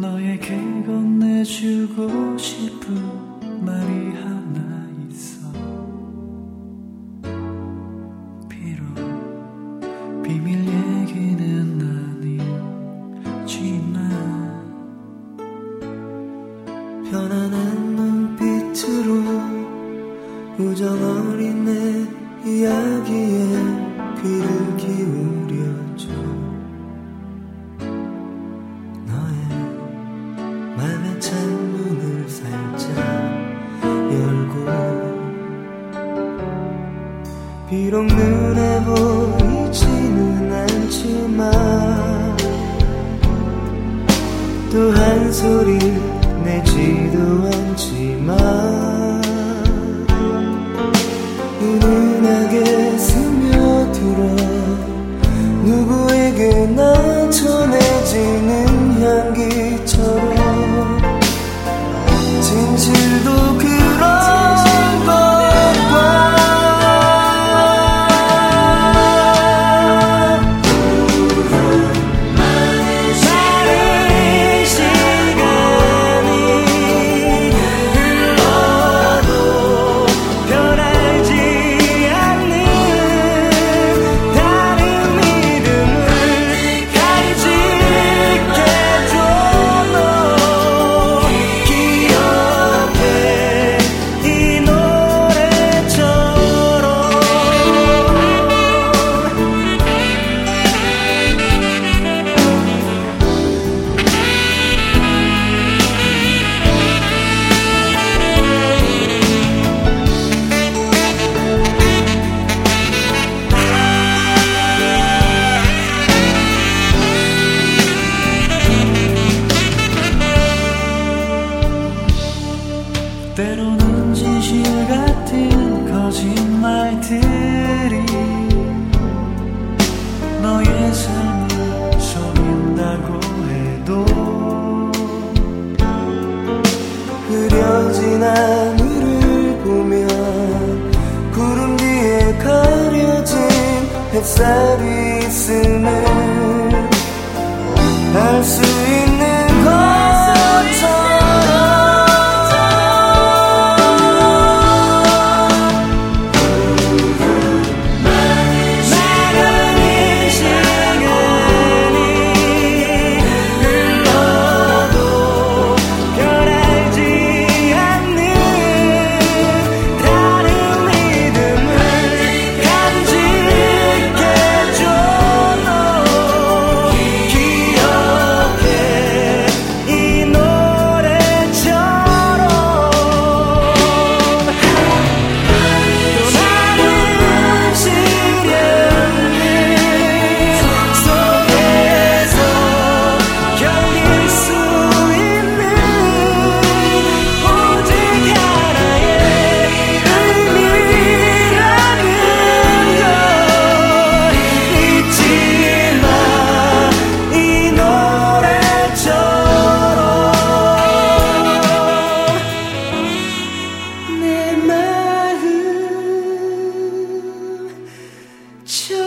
너에게 건네주고 싶은 말이 하나 있어. 비록 비밀 얘기는 아니지만 편안한 눈빛으로 우정 어린 내 이야기에 귀를 기울여줘. 너의 맘의 창문을 살짝 열고 비록 눈에 보이지는 않지만 또 한 소리 내지도 않지만 은은하게 스며들어 누구에게나 전해지는 향기처럼 진실도 그런 때로는 진실 같은 거짓말들이 너의 삶을 속인다고 해도 흐려진 하늘을 보면 구름 뒤에 가려진 햇살이 있음을 알 수 있는 것처럼 저